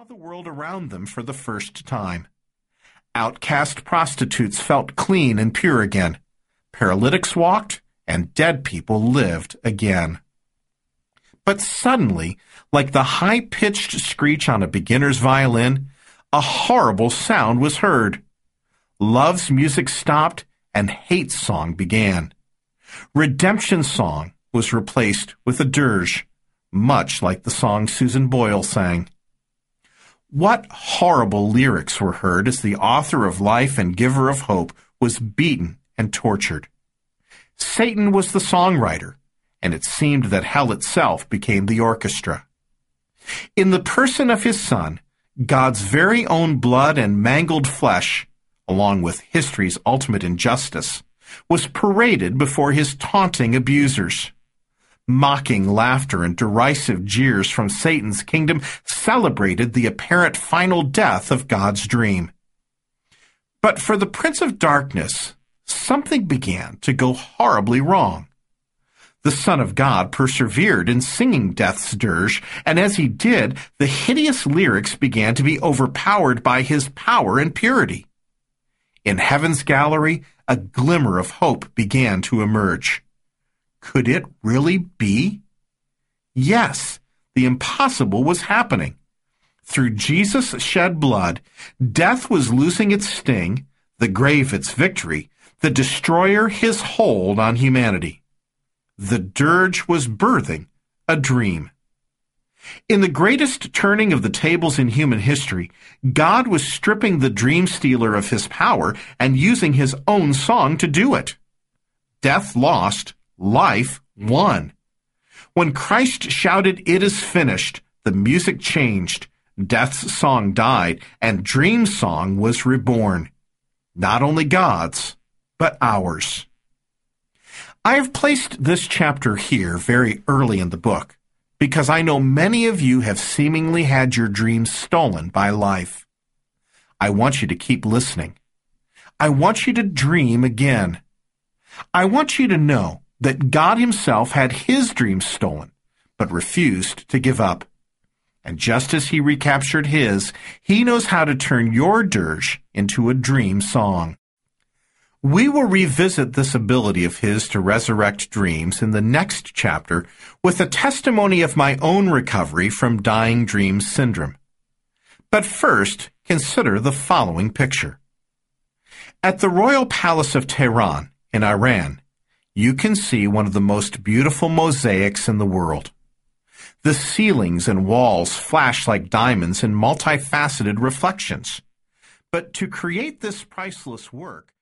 the world around them for the first time. Outcast prostitutes felt clean and pure again. Paralytics walked, and dead people lived again. But suddenly, like the high-pitched screech on a beginner's violin, a horrible sound was heard. Love's music stopped, and hate's song began. Redemption song was replaced with a dirge, much like the song Susan Boyle sang. What horrible lyrics were heard as the author of life and giver of hope was beaten and tortured. Satan was the songwriter, and it seemed that hell itself became the orchestra. In the person of his Son, God's very own blood and mangled flesh, along with history's ultimate injustice, was paraded before his taunting abusers. Mocking laughter and derisive jeers from Satan's kingdom celebrated the apparent final death of God's dream. But for the Prince of Darkness, something began to go horribly wrong. The Son of God persevered in singing death's dirge, and as he did, the hideous lyrics began to be overpowered by his power and purity. In heaven's gallery, a glimmer of hope began to emerge. Could it really be? Yes, the impossible was happening. Through Jesus' shed blood, death was losing its sting, the grave its victory, the destroyer his hold on humanity. The dirge was birthing a dream. In the greatest turning of the tables in human history, God was stripping the dream stealer of his power and using his own song to do it. Death lost, life won. When Christ shouted, "It is finished," the music changed, death's song died, and dream's song was reborn. Not only God's, but ours. I have placed this chapter here very early in the book because I know many of you have seemingly had your dreams stolen by life. I want you to keep listening. I want you to dream again. I want you to know that God himself had his dreams stolen, but refused to give up. And just as he recaptured his, he knows how to turn your dirge into a dream song. We will revisit this ability of his to resurrect dreams in the next chapter with a testimony of my own recovery from dying dream syndrome. But first, consider the following picture. At the royal palace of Tehran in Iran, you can see one of the most beautiful mosaics in the world. The ceilings and walls flash like diamonds in multifaceted reflections. But to create this priceless work,